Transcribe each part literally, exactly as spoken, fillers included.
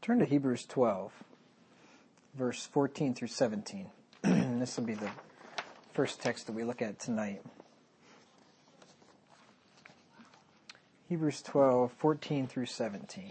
Turn to Hebrews twelve, verse fourteen through seventeen. This will be the first text that we look at tonight. Hebrews twelve, fourteen through seventeen.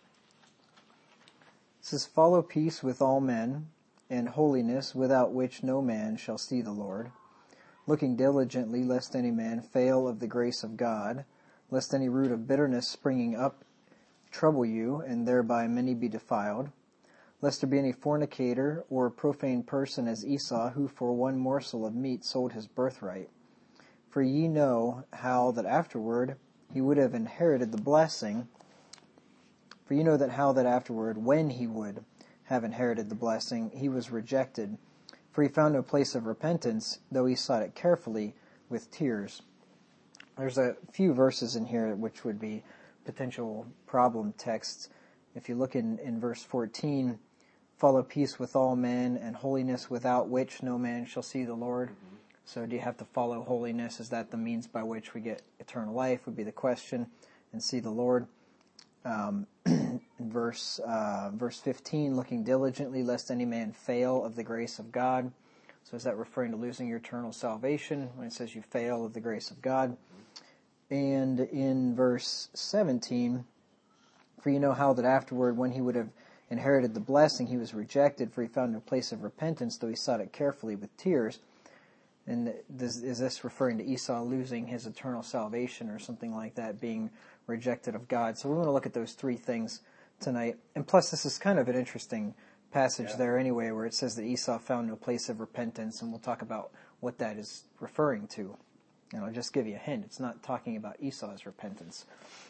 It says, "Follow peace with all men, and holiness, without which no man shall see the Lord, looking diligently lest any man fail of the grace of God, lest any root of bitterness springing up trouble you, and thereby many be defiled, lest there be any fornicator or profane person as Esau, who for one morsel of meat sold his birthright. For ye know how that afterward he would have inherited the blessing. For you know that how that afterward, when he would have inherited the blessing, he was rejected. For he found no place of repentance, though he sought it carefully with tears." There's a few verses in here which would be potential problem texts. If you look in, in verse fourteen, "Follow peace with all men, and holiness, without which no man shall see the Lord." Mm-hmm. So do you have to follow holiness? Is that the means by which we get eternal life, would be the question, and see the Lord? Um, in verse, uh, verse fifteen, "Looking diligently lest any man fail of the grace of God." So is that referring to losing your eternal salvation when it says you fail of the grace of God? And in verse seventeen, "For you know how that afterward, when he would have inherited the blessing, he was rejected, for he found no place of repentance, though he sought it carefully with tears." And this, is this referring to Esau losing his eternal salvation or something like that, being rejected of God? So we want to look at those three things tonight. And plus, this is kind of an interesting passage yeah. there anyway, where it says that Esau found no place of repentance, and we'll talk about what that is referring to. And I'll just give you a hint. It's not talking about Esau's repentance.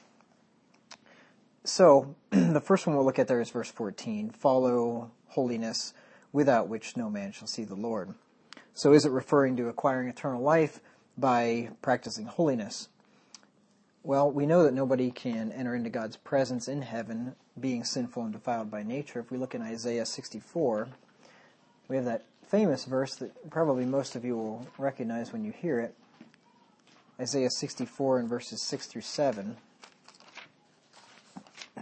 So, the first one we'll look at there is verse fourteen. "Follow holiness, without which no man shall see the Lord." So is it referring to acquiring eternal life by practicing holiness? Well, we know that nobody can enter into God's presence in heaven being sinful and defiled by nature. If we look in Isaiah sixty-four, we have that famous verse that probably most of you will recognize when you hear it. Isaiah sixty-four and verses six through seven. It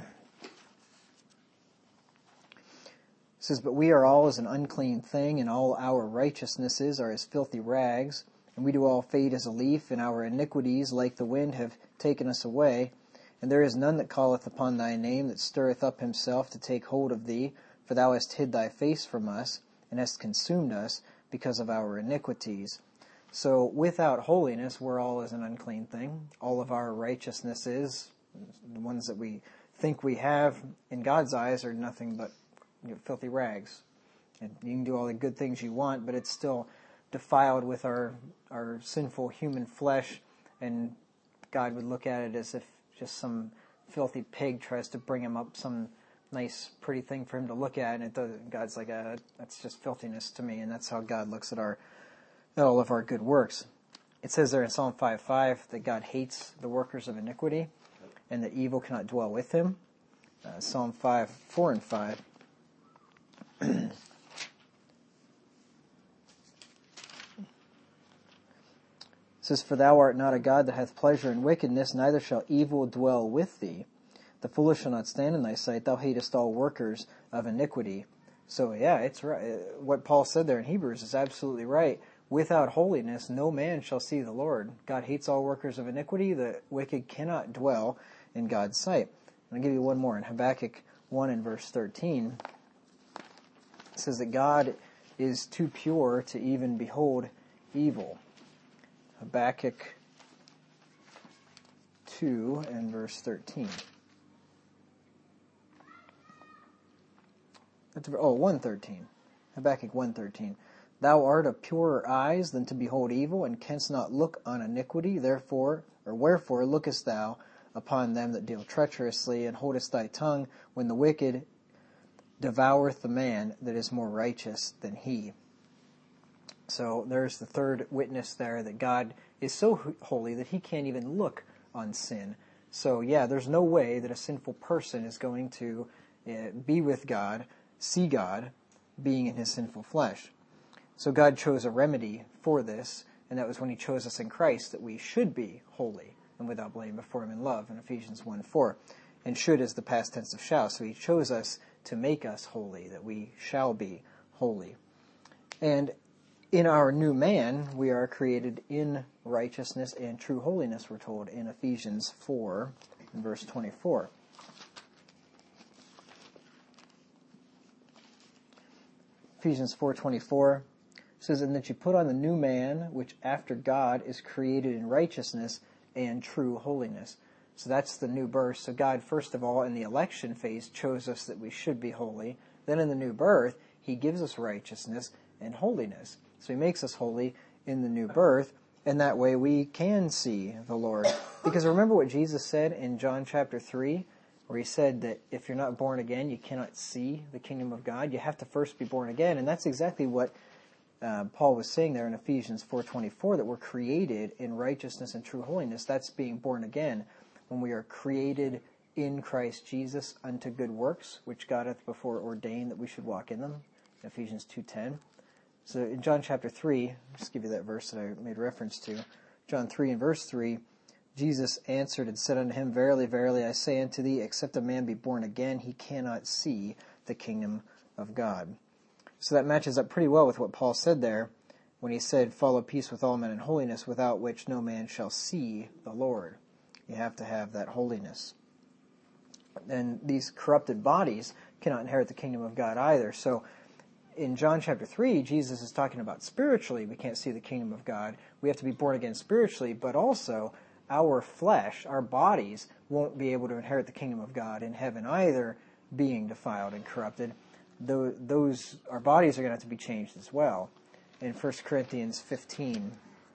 says, "But we are all as an unclean thing, and all our righteousnesses are as filthy rags. And we do all fade as a leaf, and our iniquities, like the wind, have taken us away. And there is none that calleth upon thy name, that stirreth up himself to take hold of thee. For thou hast hid thy face from us, and hast consumed us because of our iniquities." So without holiness, we're all as an unclean thing. All of our righteousnesses, the ones that we think we have, in God's eyes, are nothing but you know, filthy rags. And you can do all the good things you want, but it's still defiled with our our sinful human flesh, and God would look at it as if just some filthy pig tries to bring him up some nice, pretty thing for him to look at, and it doesn't. God's like, uh, that's just filthiness to me, and that's how God looks at our at all of our good works. It says there in Psalm five five that God hates the workers of iniquity, and that evil cannot dwell with him. Uh, Psalm five four and five. It says, "For thou art not a God that hath pleasure in wickedness, neither shall evil dwell with thee. The foolish shall not stand in thy sight. Thou hatest all workers of iniquity." So yeah, it's right. What Paul said there in Hebrews is absolutely right. Without holiness, no man shall see the Lord. God hates all workers of iniquity. The wicked cannot dwell in God's sight. I'll give you one more. In Habakkuk one and verse thirteen, it says that God is too pure to even behold evil. Habakkuk two and verse thirteen. That's, oh, one thirteen. Habakkuk one thirteen. "Thou art of purer eyes than to behold evil, and canst not look on iniquity. Therefore, or wherefore lookest thou upon them that deal treacherously, and holdest thy tongue when the wicked devoureth the man that is more righteous than he." So there's the third witness there, that God is so holy that he can't even look on sin. So yeah, there's no way that a sinful person is going to uh, be with God, see God, being in his sinful flesh. So God chose a remedy for this, and that was when he chose us in Christ, that we should be holy and without blame before him in love, in Ephesians one four. And should is the past tense of shall. So he chose us to make us holy, that we shall be holy. And in our new man, we are created in righteousness and true holiness, we're told in Ephesians four, in verse twenty-four. Ephesians four twenty-four says, "And that you put on the new man, which after God is created in righteousness and true holiness." So that's the new birth. So God, first of all, in the election phase, chose us that we should be holy. Then in the new birth, he gives us righteousness and holiness. So he makes us holy in the new birth, and that way we can see the Lord. Because remember what Jesus said in John chapter three, where he said that if you're not born again, you cannot see the kingdom of God. You have to first be born again. And that's exactly what uh, Paul was saying there in Ephesians four twenty-four, that we're created in righteousness and true holiness. That's being born again. When we are created in Christ Jesus unto good works, which God hath before ordained that we should walk in them. Ephesians two ten. So in John chapter three, I'll just give you that verse that I made reference to. John three and verse three, Jesus answered and said unto him, "Verily, verily, I say unto thee, except a man be born again, he cannot see the kingdom of God." So that matches up pretty well with what Paul said there when he said, "Follow peace with all men and holiness, without which no man shall see the Lord." You have to have that holiness. And these corrupted bodies cannot inherit the kingdom of God either. So in John chapter three, Jesus is talking about spiritually we can't see the kingdom of God. We have to be born again spiritually, but also our flesh, our bodies, won't be able to inherit the kingdom of God in heaven either, being defiled and corrupted. Those, our bodies are going to have to be changed as well. In First Corinthians fifteen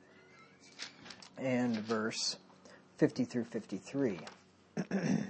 and verse fifty through fifty-three. It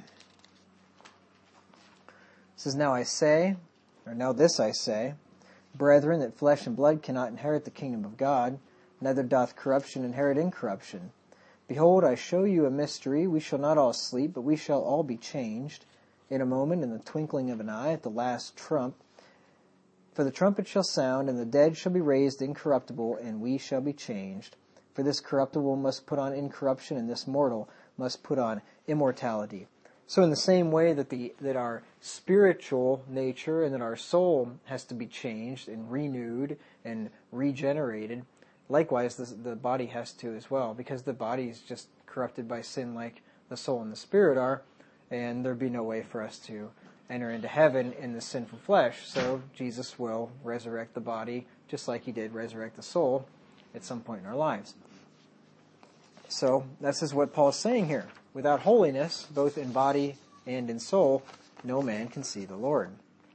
says, "Now I say, or now this I say, brethren, that flesh and blood cannot inherit the kingdom of God, neither doth corruption inherit incorruption. Behold, I show you a mystery. We shall not all sleep, but we shall all be changed in a moment, in the twinkling of an eye, at the last trump. For the trumpet shall sound, and the dead shall be raised incorruptible, and we shall be changed. For this corruptible must put on incorruption, and this mortal must put on immortality." So in the same way that the that our spiritual nature and that our soul has to be changed and renewed and regenerated, likewise the, the body has to as well, because the body is just corrupted by sin like the soul and the spirit are, and there'd be no way for us to enter into heaven in the sinful flesh. So Jesus will resurrect the body just like he did resurrect the soul at some point in our lives. So this is what Paul is saying here. Without holiness, both in body and in soul, no man can see the Lord.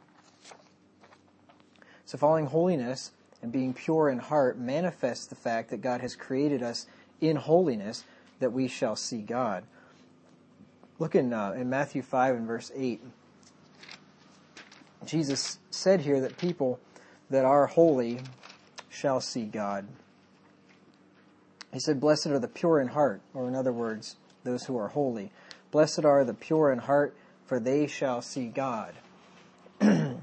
So following holiness and being pure in heart manifests the fact that God has created us in holiness, that we shall see God. Look in, uh, in Matthew five and verse eight. Jesus said here that people that are holy shall see God. He said, "Blessed are the pure in heart," or in other words, those who are holy. "Blessed are the pure in heart, for they shall see God." And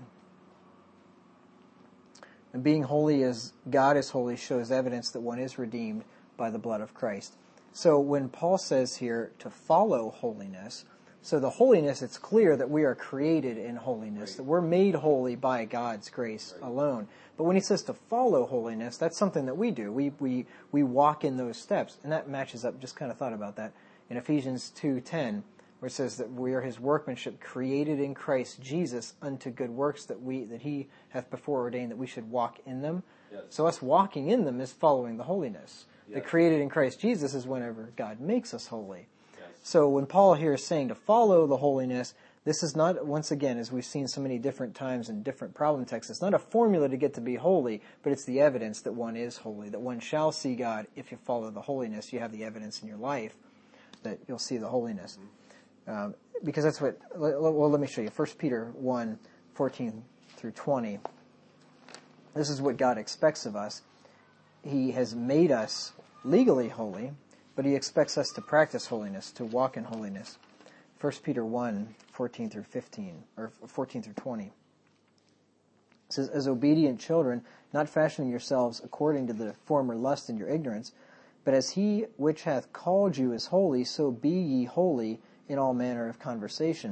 being holy as God is holy shows evidence that one is redeemed by the blood of Christ. So when Paul says here to follow holiness, so the holiness, it's clear that we are created in holiness, that we're made holy by God's grace alone. But when he says to follow holiness, that's something that we do. We we we walk in those steps. And that matches up, just kind of thought about that, in Ephesians two ten, where it says that we are his workmanship, created in Christ Jesus unto good works that we that he hath before ordained that we should walk in them. Yes. So us walking in them is following the holiness. Yes. The created in Christ Jesus is whenever God makes us holy. Yes. So when Paul here is saying to follow the holiness, this is not, once again, as we've seen so many different times in different problem texts, it's not a formula to get to be holy, but it's the evidence that one is holy, that one shall see God. If you follow the holiness, you have the evidence in your life that you'll see the holiness. Um, because that's what, well, let me show you. First Peter one, fourteen through twenty. This is what God expects of us. He has made us legally holy, but he expects us to practice holiness, to walk in holiness. First Peter one, fourteen through fifteen, or fourteen through twenty. It says, "As obedient children, not fashioning yourselves according to the former lust in your ignorance, but as he which hath called you is holy, so be ye holy in all manner of conversation,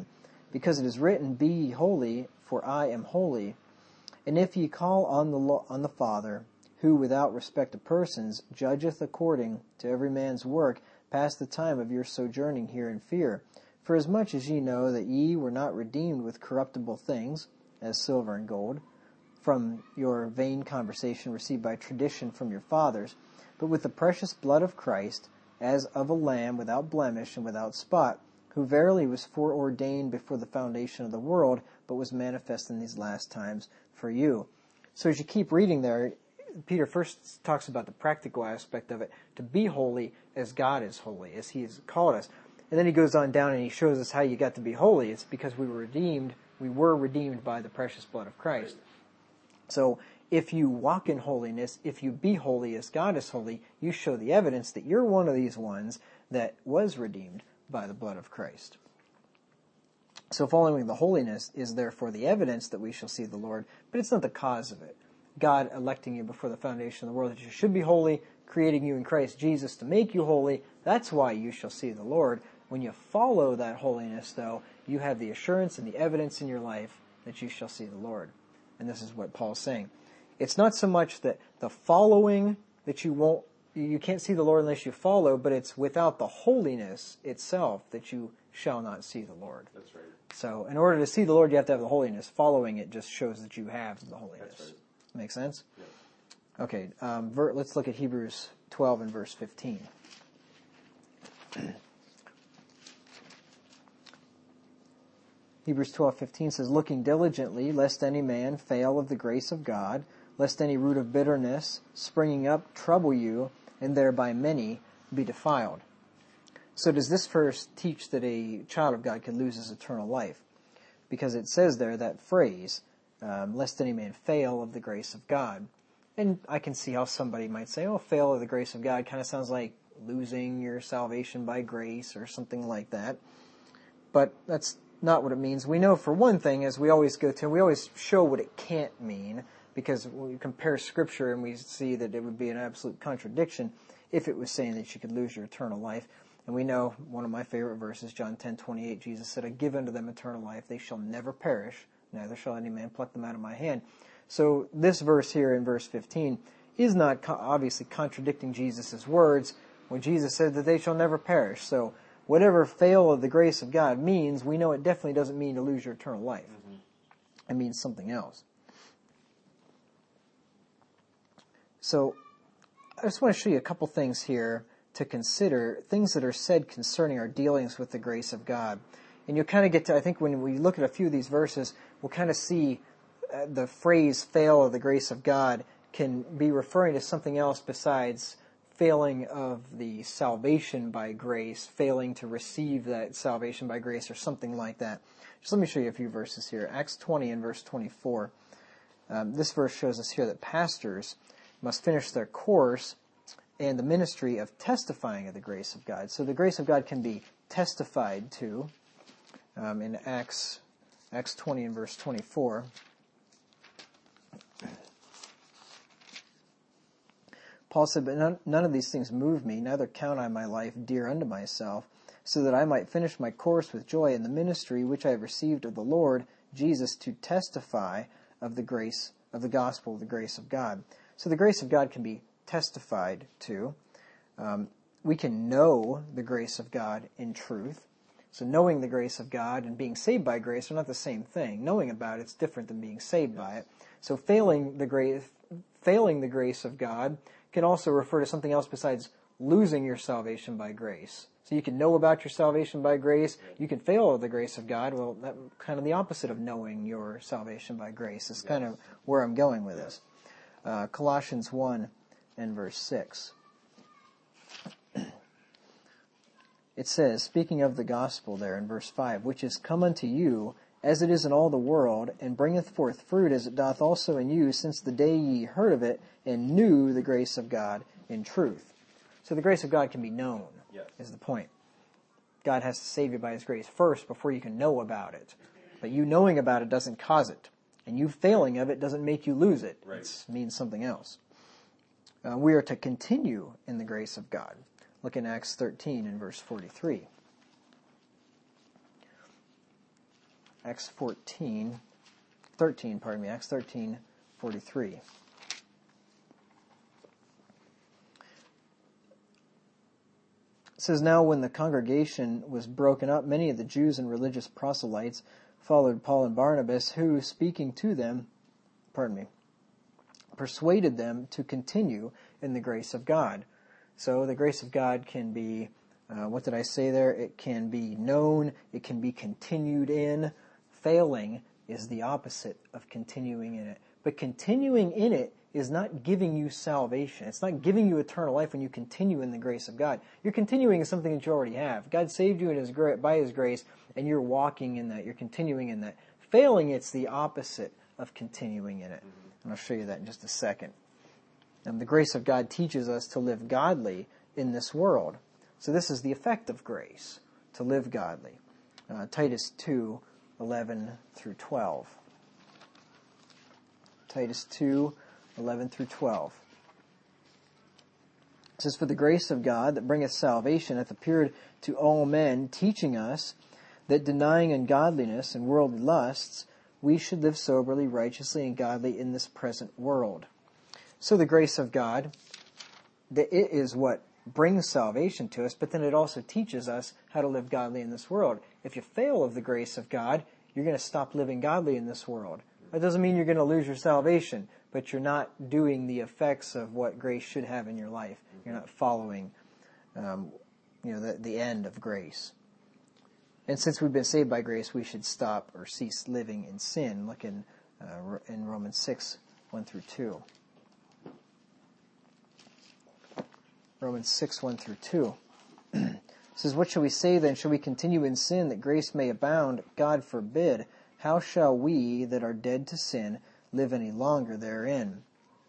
because it is written, Be ye holy, for I am holy. And if ye call on the lo- on the Father, who without respect of persons judgeth according to every man's work, pass the time of your sojourning here in fear. For as much as ye know that ye were not redeemed with corruptible things, as silver and gold, from your vain conversation received by tradition from your fathers, but with the precious blood of Christ, as of a lamb without blemish and without spot, who verily was foreordained before the foundation of the world, but was manifest in these last times for you. So as you keep reading there, Peter first talks about the practical aspect of it, to be holy as God is holy, as he has called us. And then he goes on down and he shows us how you got to be holy. It's because we were redeemed, we were redeemed by the precious blood of Christ. So if you walk in holiness, if you be holy as God is holy, you show the evidence that you're one of these ones that was redeemed by the blood of Christ. So following the holiness is therefore the evidence that we shall see the Lord, but it's not the cause of it. God electing you before the foundation of the world that you should be holy, creating you in Christ Jesus to make you holy, that's why you shall see the Lord. When you follow that holiness, though, you have the assurance and the evidence in your life that you shall see the Lord. And this is what Paul's saying. It's not so much that the following that you won't, you can't see the Lord unless you follow, but it's without the holiness itself that you shall not see the Lord. That's right. So in order to see the Lord, you have to have the holiness. Following it just shows that you have the holiness. That's right. Make sense? Yeah. Okay, um, ver- let's look at Hebrews twelve and verse fifteen. Hebrews twelve fifteen says, Looking diligently, lest any man fail of the grace of God, lest any root of bitterness springing up trouble you, and thereby many be defiled. So does this verse teach that a child of God can lose his eternal life? Because it says there, that phrase, um, lest any man fail of the grace of God. And I can see how somebody might say, oh, fail of the grace of God kind of sounds like losing your salvation by grace or something like that. But that's not what it means. We know for one thing, as we always go to, we always show what it can't mean, because we compare Scripture and we see that it would be an absolute contradiction if it was saying that you could lose your eternal life. And we know one of my favorite verses, John ten twenty-eight, Jesus said, I give unto them eternal life. They shall never perish, neither shall any man pluck them out of my hand. So this verse here in verse fifteen is not co- obviously contradicting Jesus' words when Jesus said that they shall never perish. So whatever fail of the grace of God means, we know it definitely doesn't mean to lose your eternal life. Mm-hmm. It means something else. So I just want to show you a couple things here to consider, things that are said concerning our dealings with the grace of God. And you'll kind of get to, I think when we look at a few of these verses, we'll kind of see uh, the phrase fail of the grace of God can be referring to something else besides failing of the salvation by grace, failing to receive that salvation by grace or something like that. Just let me show you a few verses here. Acts twenty and verse twenty-four. Um, this verse shows us here that pastors must finish their course and the ministry of testifying of the grace of God. So the grace of God can be testified to um, in Acts Acts twenty and verse twenty-four. Paul said, But none, none of these things move me, neither count I my life dear unto myself, so that I might finish my course with joy in the ministry which I have received of the Lord Jesus to testify of the grace of the gospel of the grace of God. So the grace of God can be testified to. Um, we can know the grace of God in truth. So knowing the grace of God and being saved by grace are not the same thing. Knowing about it's different than being saved by it. So failing the grace, failing the grace of God can also refer to something else besides losing your salvation by grace. So you can know about your salvation by grace. You can fail the grace of God. Well, that's kind of the opposite of knowing your salvation by grace. It's kind of where I'm going with this. Uh, Colossians one and verse six. It says, speaking of the gospel there in verse five, which is come unto you as it is in all the world, and bringeth forth fruit as it doth also in you, since the day ye heard of it, and knew the grace of God in truth. So the grace of God can be known, yes. Is the point. God has to save you by His grace first before you can know about it. But you knowing about it doesn't cause it. And you failing of it doesn't make you lose it. Right. It means something else. Uh, we are to continue in the grace of God. Look in Acts thirteen and verse forty-three. Acts fourteen, thirteen, pardon me, Acts thirteen, forty-three. It says, "Now when the congregation was broken up, many of the Jews and religious proselytes followed Paul and Barnabas, who, speaking to them, pardon me, persuaded them to continue in the grace of God." So the grace of God can be, uh, what did I say there? It can be known, it can be continued in. Failing is the opposite of continuing in it. But continuing in it is not giving you salvation. It's not giving you eternal life when you continue in the grace of God. You're continuing in something that you already have. God saved you in His gra- by His grace, and you're walking in that. You're continuing in that. Failing, it's the opposite of continuing in it. And I'll show you that in just a second. And the grace of God teaches us to live godly in this world. So this is the effect of grace, to live godly. Uh, Titus two, eleven through twelve. Titus two, eleven through twelve. It says, "For the grace of God that bringeth salvation hath appeared to all men, teaching us that denying ungodliness and worldly lusts, we should live soberly, righteously, and godly in this present world." So the grace of God, that it is what brings salvation to us, but then it also teaches us how to live godly in this world. If you fail of the grace of God, you're going to stop living godly in this world. That doesn't mean you're going to lose your salvation, but you're not doing the effects of what grace should have in your life. You're not following, um, you know, the, the end of grace. And since we've been saved by grace, we should stop or cease living in sin. Look in, uh, in Romans six, one through two. Romans six, one through two. It says, "What shall we say then? Shall we continue in sin that grace may abound? God forbid. How shall we that are dead to sin live any longer therein?"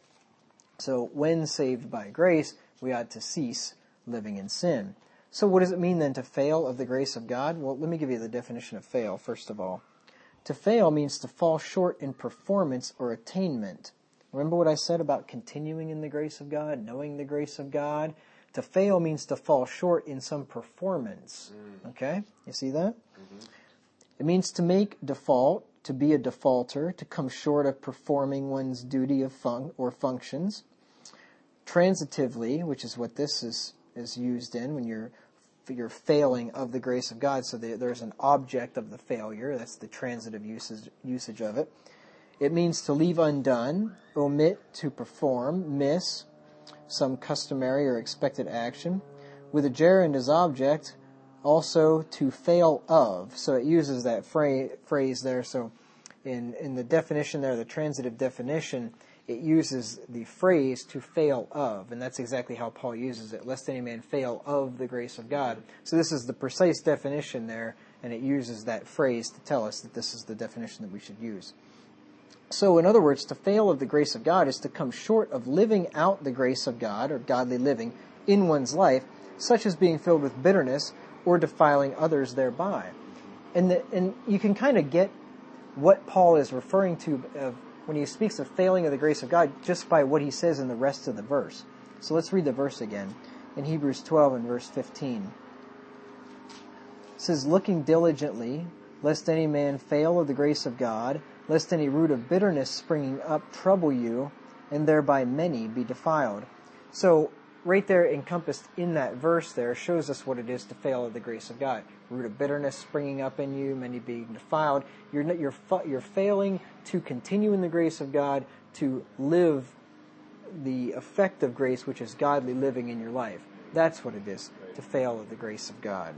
So when saved by grace, we ought to cease living in sin. So what does it mean then to fail of the grace of God? Well, let me give you the definition of fail, first of all. To fail means to fall short in performance or attainment. Remember what I said about continuing in the grace of God, knowing the grace of God? To fail means to fall short in some performance. Okay? You see that? Mm-hmm. It means to make default, to be a defaulter, to come short of performing one's duty of fun- or functions. Transitively, which is what this is, is used in when you're you're failing of the grace of God. So the, there's an object of the failure. That's the transitive usage, usage of it. It means to leave undone, omit to perform, miss some customary or expected action. With a gerund as object, also to fail of. So it uses that phrase, phrase there. So in, in the definition there, the transitive definition, it uses the phrase to fail of. And that's exactly how Paul uses it. Lest any man fail of the grace of God. So this is the precise definition there, and it uses that phrase to tell us that this is the definition that we should use. So, in other words, to fail of the grace of God is to come short of living out the grace of God, or godly living, in one's life, such as being filled with bitterness or defiling others thereby. And, the, and you can kind of get what Paul is referring to of, when he speaks of failing of the grace of God just by what he says in the rest of the verse. So let's read the verse again. In Hebrews twelve and verse fifteen. It says, "Looking diligently, lest any man fail of the grace of God, lest any root of bitterness springing up trouble you, and thereby many be defiled." So, right there encompassed in that verse there shows us what it is to fail of the grace of God. Root of bitterness springing up in you, many being defiled. You're you're you're failing to continue in the grace of God, to live the effect of grace, which is godly living in your life. That's what it is to fail of the grace of God.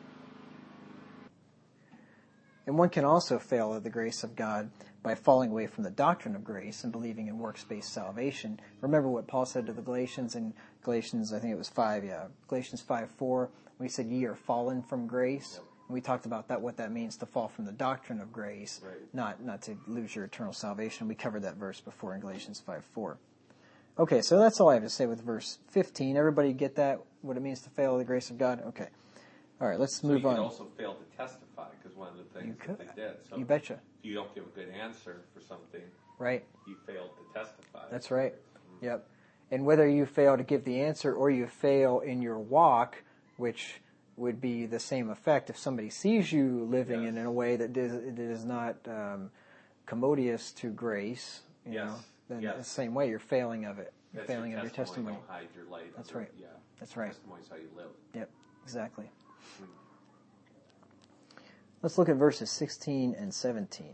And one can also fail of the grace of God by falling away from the doctrine of grace and believing in works-based salvation. Remember what Paul said to the Galatians in Galatians, I think it was five, yeah, Galatians five four, when he said, "Ye are fallen from grace." Yep. And we talked about that, what that means to fall from the doctrine of grace, right. not not to lose your eternal salvation. We covered that verse before in Galatians five four. Okay, so that's all I have to say with verse fifteen. Everybody get that, what it means to fail of the grace of God? Okay. All right, let's so move on. You could also fail to testify, because one of the things that they did. So you betcha. If you don't give a good answer for something, right, you failed to testify. That's right. Mm-hmm. Yep. And whether you fail to give the answer or you fail in your walk, which would be the same effect if somebody sees you living Yes. in a way that is, that is not um, commodious to grace, you Yes. know, then Yes. the same way you're failing of it. You're That's failing your of your testimony. Don't hide your light. That's under- right. Yeah. That's right. Testimony is how you live. Yep, exactly. Hmm. Let's look at verses sixteen and seventeen.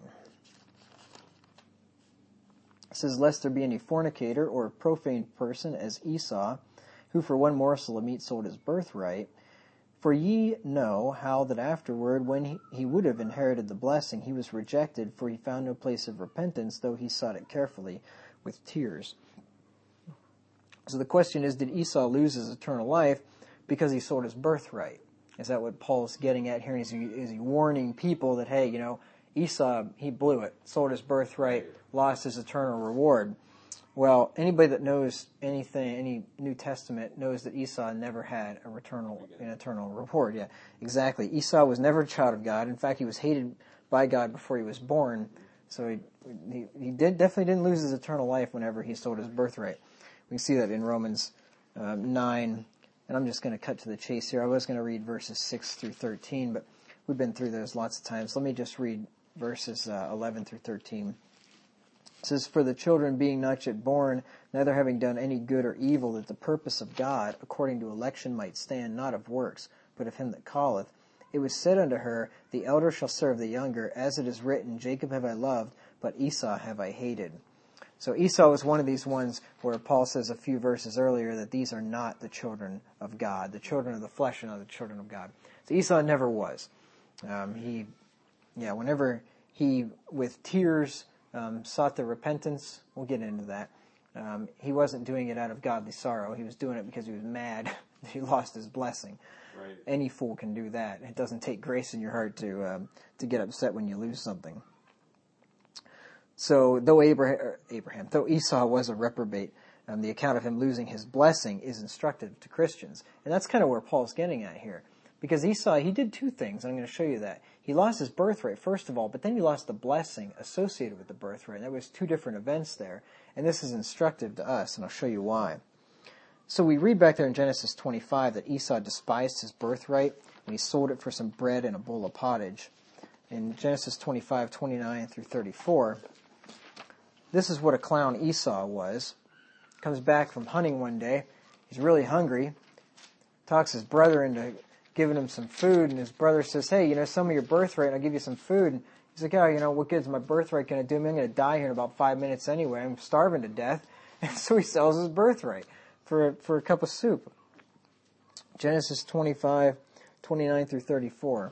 It says, "Lest there be any fornicator or profane person as Esau, who for one morsel of meat sold his birthright. For ye know how that afterward, when he, he would have inherited the blessing, he was rejected, for he found no place of repentance, though he sought it carefully with tears." So the question is, did Esau lose his eternal life because he sold his birthright? Is that what Paul's getting at here? Is he, is he warning people that, hey, you know, Esau, he blew it, sold his birthright, lost his eternal reward? Well, anybody that knows anything, any New Testament, knows that Esau never had a eternal, an eternal reward. Yeah, exactly. Esau was never a child of God. In fact, he was hated by God before he was born. So he he, he did definitely didn't lose his eternal life whenever he sold his birthright. We can see that in Romans um, nine. And I'm just going to cut to the chase here. I was going to read verses six through thirteen, but we've been through those lots of times. Let me just read verses uh, eleven through thirteen. It says, "For the children being not yet born, neither having done any good or evil, that the purpose of God, according to election, might stand, not of works, but of him that calleth, it was said unto her, The elder shall serve the younger, as it is written, Jacob have I loved, but Esau have I hated." So Esau is one of these ones where Paul says a few verses earlier that these are not the children of God. The children of the flesh are not the children of God. So Esau never was. Um, he, yeah, whenever he, with tears, um, sought the repentance, we'll get into that. Um, he wasn't doing it out of godly sorrow. He was doing it because he was mad that he lost his blessing. Right. Any fool can do that. It doesn't take grace in your heart to um, to get upset when you lose something. So, though Abraham, Abraham, though Esau was a reprobate, um, the account of him losing his blessing is instructive to Christians. And that's kind of where Paul's getting at here. Because Esau, he did two things, and I'm going to show you that. He lost his birthright, first of all, but then he lost the blessing associated with the birthright. There was two different events there, and this is instructive to us, and I'll show you why. So we read back there in Genesis twenty-five that Esau despised his birthright, and he sold it for some bread and a bowl of pottage. In Genesis twenty-five, twenty-nine through thirty-four... this is what a clown Esau was. Comes back from hunting one day. He's really hungry. Talks his brother into giving him some food. And his brother says, "Hey, you know, some of your birthright, I'll give you some food." And he's like, "Oh, you know, what good's my birthright going to do me? I'm going to die here in about five minutes anyway. I'm starving to death." And so he sells his birthright for, for a cup of soup. Genesis twenty-five, twenty-nine through thirty-four.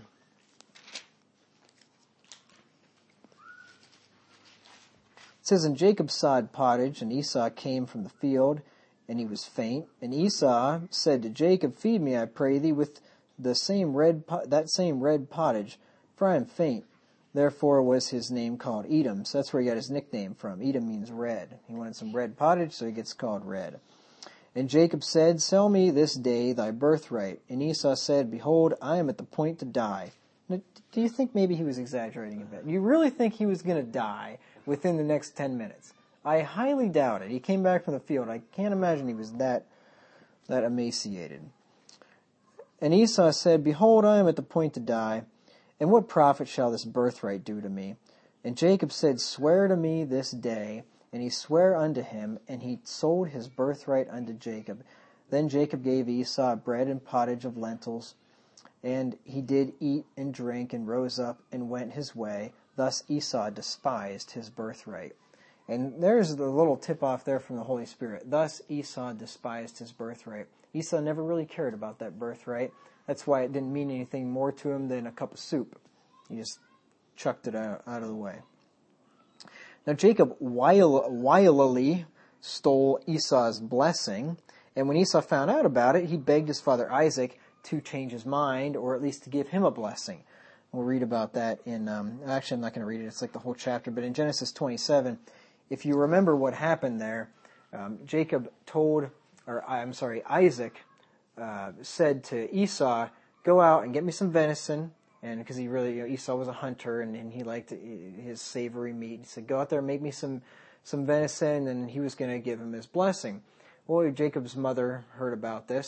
It says, "And Jacob sawed pottage, and Esau came from the field, and he was faint. And Esau said to Jacob, Feed me, I pray thee, with the same red po- that same red pottage, for I am faint. Therefore was his name called Edom." So that's where he got his nickname from. Edom means red. He wanted some red pottage, so he gets called Red. "And Jacob said, Sell me this day thy birthright. And Esau said, Behold, I am at the point to die." Now, do you think maybe he was exaggerating a bit? Do you really think he was going to die within the next ten minutes? I highly doubt it. He came back from the field. I can't imagine he was that that emaciated. "And Esau said, Behold, I am at the point to die. And what profit shall this birthright do to me? And Jacob said, Swear to me this day. And he sware unto him, and he sold his birthright unto Jacob. Then Jacob gave Esau bread and pottage of lentils. And he did eat and drink, and rose up and went his way. Thus Esau despised his birthright." And there's the little tip-off there from the Holy Spirit. Thus Esau despised his birthright. Esau never really cared about that birthright. That's why it didn't mean anything more to him than a cup of soup. He just chucked it out, out of the way. Now Jacob wilily stole Esau's blessing. And when Esau found out about it, he begged his father Isaac to change his mind, or at least to give him a blessing. We'll read about that in, um, actually I'm not going to read it, it's like the whole chapter, but in Genesis twenty-seven, if you remember what happened there, um, Jacob told, or I'm sorry, Isaac uh, said to Esau, "Go out and get me some venison," and because he really, you know, Esau was a hunter, and, and he liked his savory meat. He said, "Go out there and make me some, some venison," and he was going to give him his blessing. Well, Jacob's mother heard about this,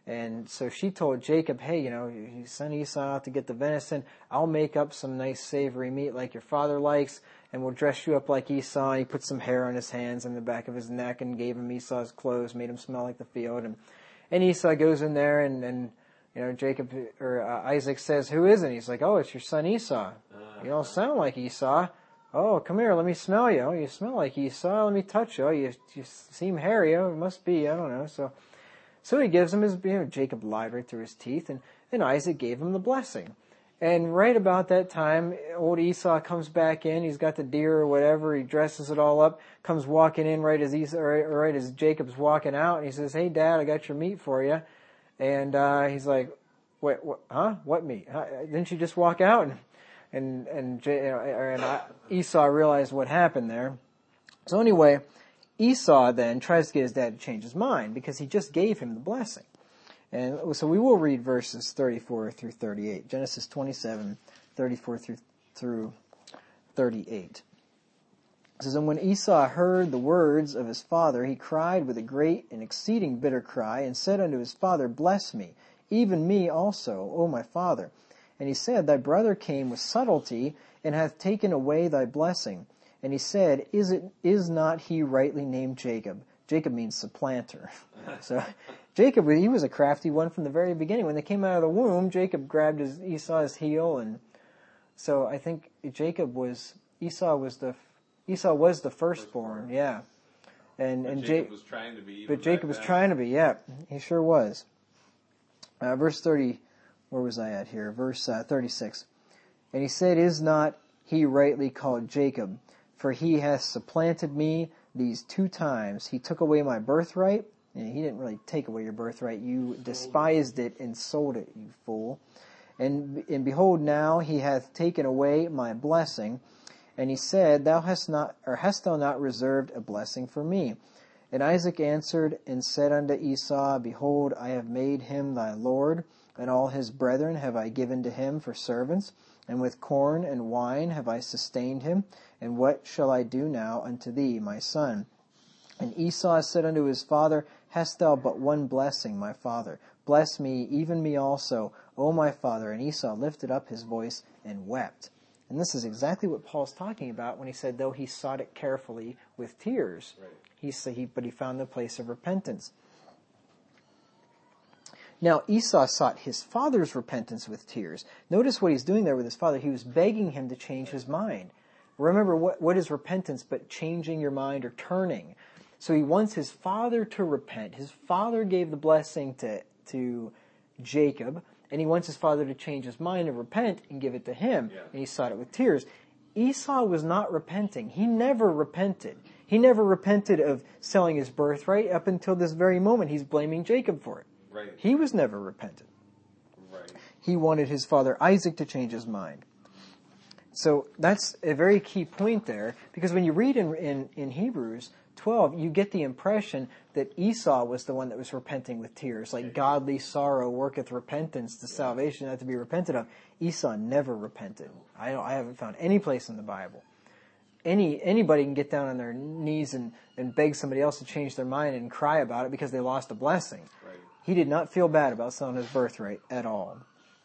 And so she told Jacob, hey, you know, you send Esau out to get the venison. I'll make up some nice savory meat like your father likes, and we'll dress you up like Esau. And he put some hair on his hands and the back of his neck and gave him Esau's clothes, made him smell like the field. And, and Esau goes in there and, and you know, Jacob or uh, Isaac says, who is it? He's like, oh, it's your son Esau. You don't sound like Esau. Oh, come here, let me smell you. Oh, you smell like Esau. Let me touch you. Oh, you, you seem hairy. Oh, it must be. I don't know. So... So he gives him his, you know, Jacob lied right through his teeth, and then Isaac gave him the blessing. And right about that time, old Esau comes back in. He's got the deer or whatever. He dresses it all up, comes walking in right as Esau, right, right as Jacob's walking out, and he says, "Hey, Dad, I got your meat for you." And uh, he's like, "Wait, what? Huh? What meat? Huh? Didn't you just walk out?" And and and, and Esau realized what happened there. So anyway, Esau then tries to get his dad to change his mind because he just gave him the blessing. And so we will read verses thirty-four through thirty-eight. Genesis twenty-seven, thirty-four through, through thirty-eight. It says, and when Esau heard the words of his father, he cried with a great and exceeding bitter cry, and said unto his father, Bless me, even me also, O my father. And he said, Thy brother came with subtlety, and hath taken away thy blessing. And he said, Is it is not he rightly named Jacob? Jacob means supplanter. So Jacob, he was a crafty one from the very beginning. When they came out of the womb, Jacob grabbed his Esau's heel, and so I think Jacob was Esau was the Esau was the firstborn, yeah. And but and Jacob ja- was trying to be. Even but Jacob was then. trying to be, yeah, he sure was. Uh, verse thirty, where was I at here? Verse uh, thirty-six. And he said, Is not he rightly called Jacob? For he hath supplanted me these two times. He took away my birthright. And he didn't really take away your birthright. You despised it and sold it, you fool. And, and behold, now he hath taken away my blessing. And he said, Thou hast not, or hast thou not reserved a blessing for me? And Isaac answered and said unto Esau, Behold, I have made him thy lord, and all his brethren have I given to him for servants. And with corn and wine have I sustained him. And what shall I do now unto thee, my son? And Esau said unto his father, Hast thou but one blessing, my father? Bless me, even me also, O my father. And Esau lifted up his voice and wept. And this is exactly what Paul's talking about when he said, though he sought it carefully with tears, right. he said, he, but he found the place of repentance. Now, Esau sought his father's repentance with tears. Notice what he's doing there with his father. He was begging him to change his mind. Remember, what, what is repentance but changing your mind or turning? So he wants his father to repent. His father gave the blessing to, to Jacob, and he wants his father to change his mind and repent and give it to him. Yeah. And he sought it with tears. Esau was not repenting. He never repented. He never repented of selling his birthright up until this very moment. He's blaming Jacob for it. Right. He was never repentant. Right. He wanted his father Isaac to change his mind. So that's a very key point there, because when you read in, in, in Hebrews twelve, you get the impression that Esau was the one that was repenting with tears, like godly sorrow worketh repentance to salvation, not to be repented of. Esau never repented. I don't, I haven't found any place in the Bible. Any anybody can get down on their knees and, and beg somebody else to change their mind and cry about it because they lost a blessing. Right. He did not feel bad about selling his birthright at all.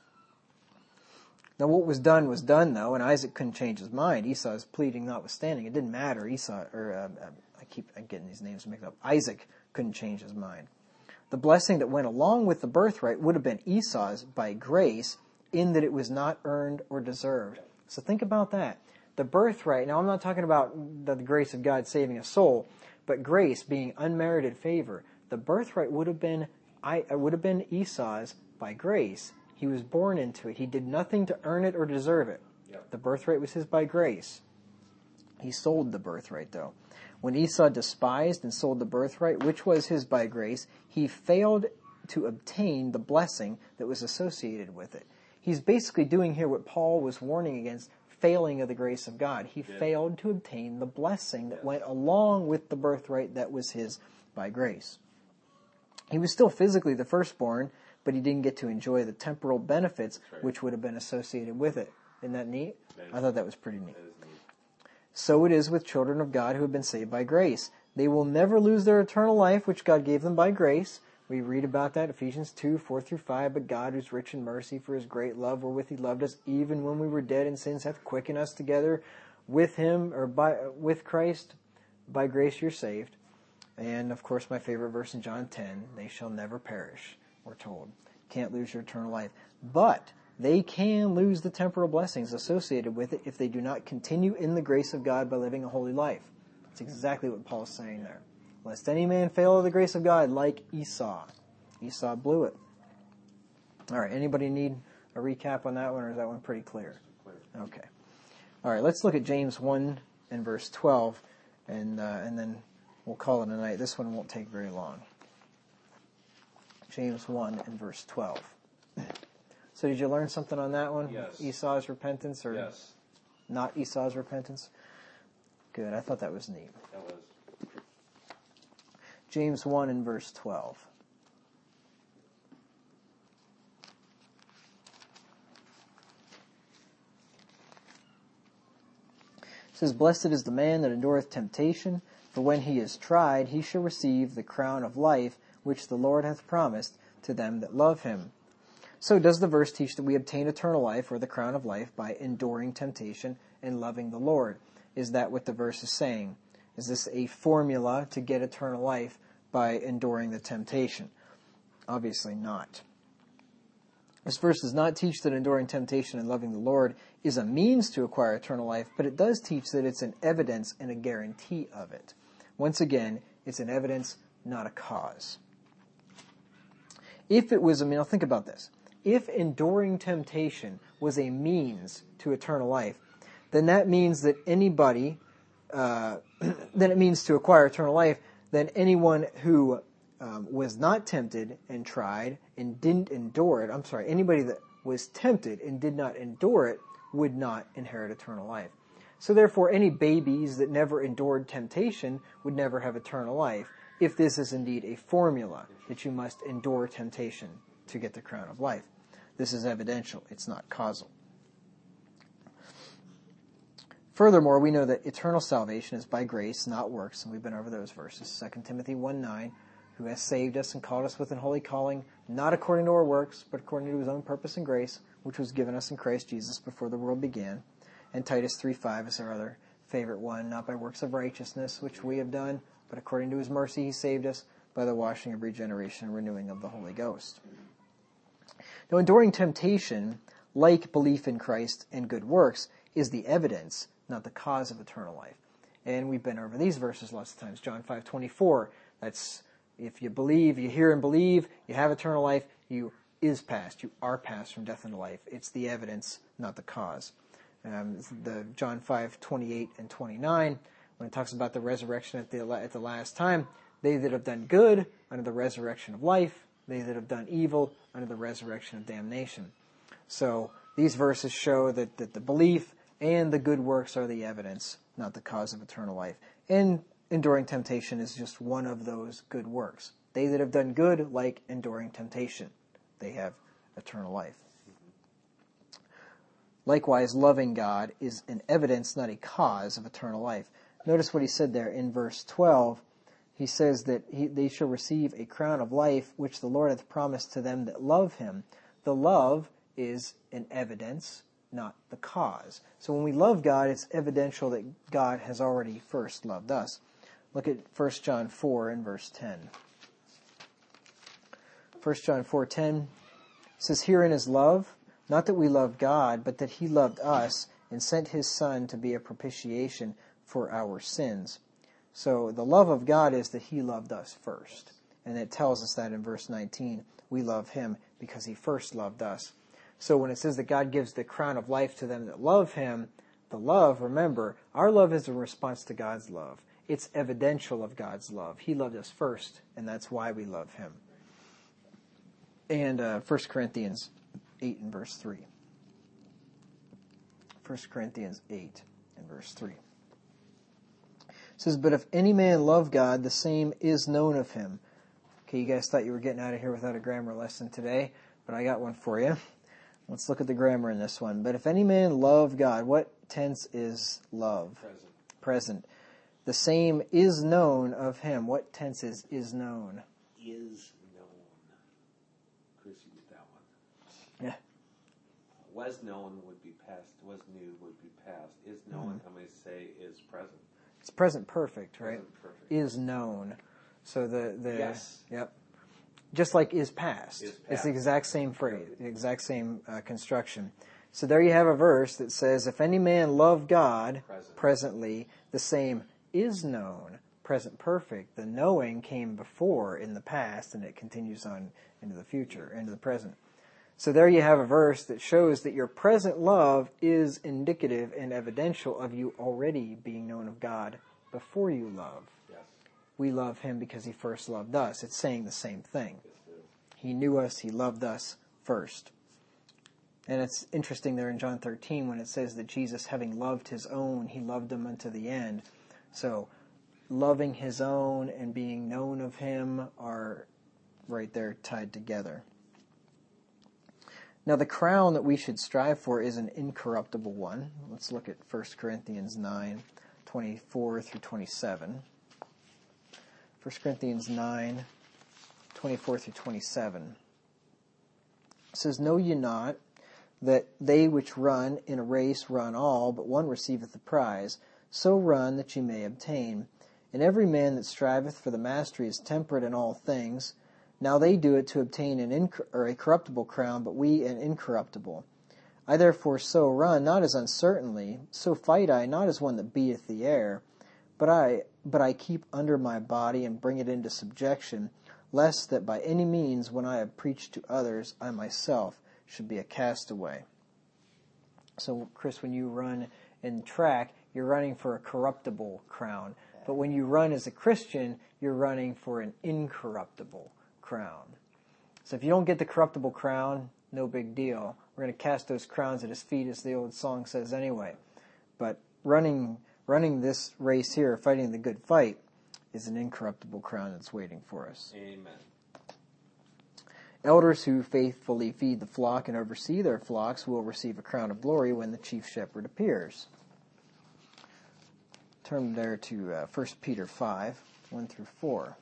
Now what was done was done, though, and Isaac couldn't change his mind. Esau's pleading notwithstanding. It didn't matter. Esau, or uh, I keep I'm getting these names mixed up. Isaac couldn't change his mind. The blessing that went along with the birthright would have been Esau's by grace, in that it was not earned or deserved. So think about that. The birthright, now I'm not talking about the, the grace of God saving a soul, but grace being unmerited favor. The birthright would have been I would have been Esau's by grace. He was born into it. He did nothing to earn it or deserve it. Yep. The birthright was his by grace. He sold the birthright, though. When Esau despised and sold the birthright, which was his by grace, he failed to obtain the blessing that was associated with it. He's basically doing here what Paul was warning against, failing of the grace of God. He yeah. failed to obtain the blessing that went along with the birthright that was his by grace. He was still physically the firstborn, but he didn't get to enjoy the temporal benefits right. which would have been associated with it. Isn't that neat? That I thought that was pretty neat. neat. So it is with children of God who have been saved by grace. They will never lose their eternal life, which God gave them by grace, We read about that, Ephesians two, four through five, but God who's rich in mercy for his great love wherewith he loved us, even when we were dead in sins, hath quickened us together with him, or by with Christ. By grace you're saved. And, of course, my favorite verse in John ten, they shall never perish, we're told. Can't lose your eternal life. But they can lose the temporal blessings associated with it if they do not continue in the grace of God by living a holy life. That's exactly what Paul's saying there. Lest any man fail of the grace of God like Esau. Esau blew it. All right, anybody need a recap on that one, or is that one pretty clear? Okay. All right, let's look at James one and verse twelve, and uh, and then we'll call it a night. This one won't take very long. James one and verse twelve. So did you learn something on that one? Yes. Esau's repentance, or yes. not Esau's repentance? Good, I thought that was neat. That was. James one and verse twelve. It says, Blessed is the man that endureth temptation, for when he is tried, he shall receive the crown of life, which the Lord hath promised to them that love him. So does the verse teach that we obtain eternal life, or the crown of life, by enduring temptation and loving the Lord? Is that what the verse is saying? Is this a formula to get eternal life by enduring the temptation? Obviously not. This verse does not teach that enduring temptation and loving the Lord is a means to acquire eternal life, but it does teach that it's an evidence and a guarantee of it. Once again, it's an evidence, not a cause. If it was, I mean, now think about this. If enduring temptation was a means to eternal life, then that means that anybody, uh, then it means to acquire eternal life, then anyone who um, was not tempted and tried and didn't endure it, I'm sorry, anybody that was tempted and did not endure it would not inherit eternal life. So therefore, any babies that never endured temptation would never have eternal life, if this is indeed a formula that you must endure temptation to get the crown of life. This is evidential, it's not causal. Furthermore, we know that eternal salvation is by grace, not works, and we've been over those verses. Second Timothy one nine, who has saved us and called us with an holy calling, not according to our works, but according to his own purpose and grace, which was given us in Christ Jesus before the world began. And Titus three five is our other favorite one, not by works of righteousness, which we have done, but according to his mercy he saved us by the washing of regeneration and renewing of the Holy Ghost. Now, enduring temptation, like belief in Christ and good works, is the evidence, not the cause of eternal life. And we've been over these verses lots of times. John five twenty-four, that's if you believe, you hear and believe, you have eternal life, you is passed, you are passed from death into life. It's the evidence, not the cause. Um, the John five twenty-eight and twenty-nine, when it talks about the resurrection at the at the last time, they that have done good under the resurrection of life, they that have done evil under the resurrection of damnation. So these verses show that, that the belief and the good works are the evidence, not the cause of eternal life. And enduring temptation is just one of those good works. They that have done good, like enduring temptation, they have eternal life. Likewise, loving God is an evidence, not a cause of eternal life. Notice what he said there in verse twelve. He says that he, they shall receive a crown of life, which the Lord hath promised to them that love him. The love is an evidence, not the cause. So when we love God, it's evidential that God has already first loved us. Look at First John four and verse ten. First John four ten says, Herein is love, not that we loved God, but that he loved us and sent his Son to be a propitiation for our sins. So the love of God is that he loved us first. And it tells us that in verse nineteen. We love him because he first loved us. So when it says that God gives the crown of life to them that love him, the love, remember, our love is a response to God's love. It's evidential of God's love. He loved us first, and that's why we love him. And uh, First Corinthians eight and verse three. First Corinthians eight and verse three. It says, But if any man love God, the same is known of him. Okay, you guys thought you were getting out of here without a grammar lesson today, but I got one for you. Let's look at the grammar in this one. But if any man love God, what tense is love? Present. Present. The same is known of him. What tense is is known? Is known. was known would be past, was new would be past. Is known, Mm-hmm. how many say is present? It's present perfect, right? Present perfect. Is known. So the, the Yes. Yep. Just like is past. Is past. It's the exact same phrase, the exact same uh, construction. So there you have a verse that says, if any man love God Present. presently, the same is known, present perfect. The knowing came before in the past, and it continues on into the future, into the present. So there you have a verse that shows that your present love is indicative and evidential of you already being known of God before you love. Yes. We love him because he first loved us. It's saying the same thing. Yes, it is. He knew us, he loved us first. And it's interesting there in John thirteen when it says that Jesus, having loved his own, he loved them unto the end. So loving his own and being known of him are right there tied together. Now the crown that we should strive for is an incorruptible one. Let's look at First Corinthians nine, twenty-four through twenty-seven. First Corinthians nine, twenty-four through twenty-seven. It says, know ye not that they which run in a race run all, but one receiveth the prize? So run that ye may obtain. And every man that striveth for the mastery is temperate in all things. Now they do it to obtain an inc- or a corruptible crown, but we an incorruptible. I therefore so run, not as uncertainly, so fight I, not as one that beateth the air, but I but I keep under my body and bring it into subjection, lest that by any means, when I have preached to others, I myself should be a castaway. So, Chris, when you run in track, you're running for a corruptible crown. But when you run as a Christian, you're running for an incorruptible crown. So if you don't get the corruptible crown, no big deal. We're going to cast those crowns at his feet, as the old song says anyway. But running running this race here, fighting the good fight, is an incorruptible crown that's waiting for us. Amen. Elders who faithfully feed the flock and oversee their flocks will receive a crown of glory when the chief shepherd appears. Turn there to uh, First Peter five, one through four.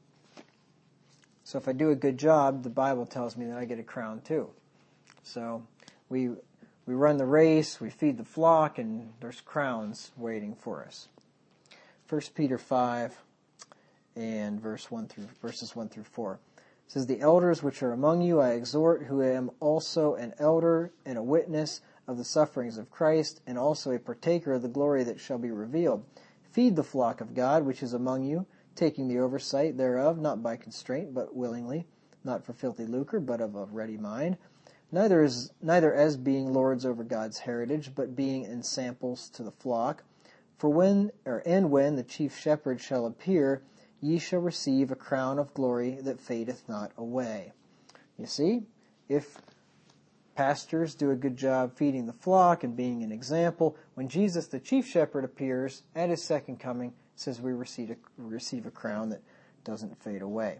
So if I do a good job, the Bible tells me that I get a crown too. So we we run the race, we feed the flock, and there's crowns waiting for us. First Peter five and verse one through verses one through four. It says, the elders which are among you I exhort, who am also an elder and a witness of the sufferings of Christ, and also a partaker of the glory that shall be revealed. Feed the flock of God which is among you, taking the oversight thereof, not by constraint, but willingly, not for filthy lucre, but of a ready mind. Neither is neither as being lords over God's heritage, but being ensamples to the flock. For when or and when the chief shepherd shall appear, ye shall receive a crown of glory that fadeth not away. You see, if pastors do a good job feeding the flock and being an example, when Jesus the chief shepherd appears at his second coming, it says we receive a, receive a crown that doesn't fade away.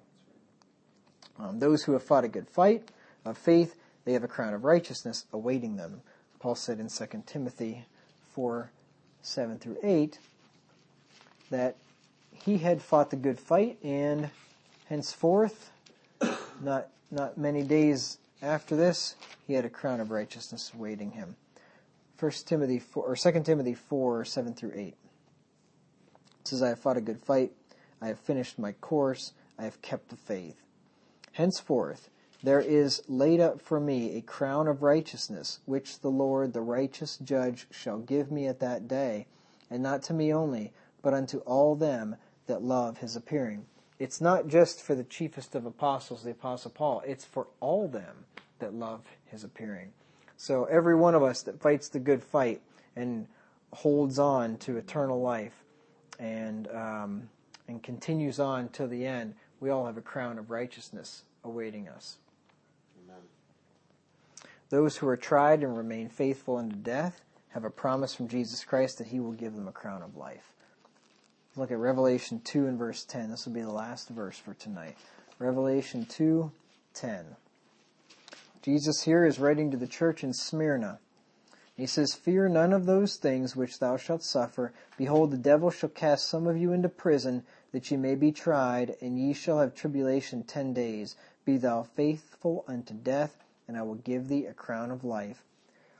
Um, those who have fought a good fight of faith, they have a crown of righteousness awaiting them. Paul said in Second Timothy four, seven through eight, that he had fought the good fight, and henceforth, not not many days after this, he had a crown of righteousness awaiting him. First Timothy four, or Second Timothy four, seven through eight. It says, I have fought a good fight, I have finished my course, I have kept the faith. Henceforth, there is laid up for me a crown of righteousness, which the Lord, the righteous judge, shall give me at that day, and not to me only, but unto all them that love his appearing. It's not just for the chiefest of apostles, the Apostle Paul. It's for all them that love his appearing. So every one of us that fights the good fight and holds on to eternal life and um, and continues on till the end, we all have a crown of righteousness awaiting us. Amen. Those who are tried and remain faithful unto death have a promise from Jesus Christ that he will give them a crown of life. Look at Revelation two and verse ten. This will be the last verse for tonight. Revelation two, ten. Jesus here is writing to the church in Smyrna. He says, fear none of those things which thou shalt suffer. Behold, the devil shall cast some of you into prison, that ye may be tried, and ye shall have tribulation ten days. Be thou faithful unto death, and I will give thee a crown of life.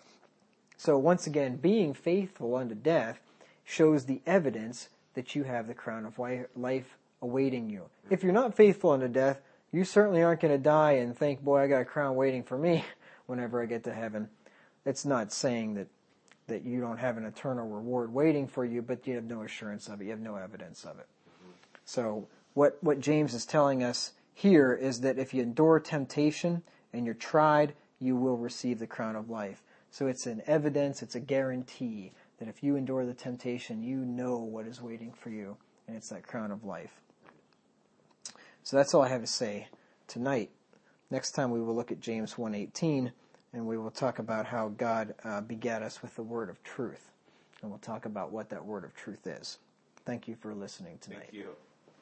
So once again, being faithful unto death shows the evidence that you have the crown of life awaiting you. If you're not faithful unto death, you certainly aren't going to die and think, boy, I got a crown waiting for me whenever I get to heaven. It's not saying that, that you don't have an eternal reward waiting for you, but you have no assurance of it. You have no evidence of it. So what, what James is telling us here is that if you endure temptation and you're tried, you will receive the crown of life. So it's an evidence, it's a guarantee that if you endure the temptation, you know what is waiting for you, and it's that crown of life. So that's all I have to say tonight. Next time we will look at James one eighteen, and we will talk about how God uh, begat us with the word of truth. And we'll talk about what that word of truth is. Thank you for listening tonight. Thank you.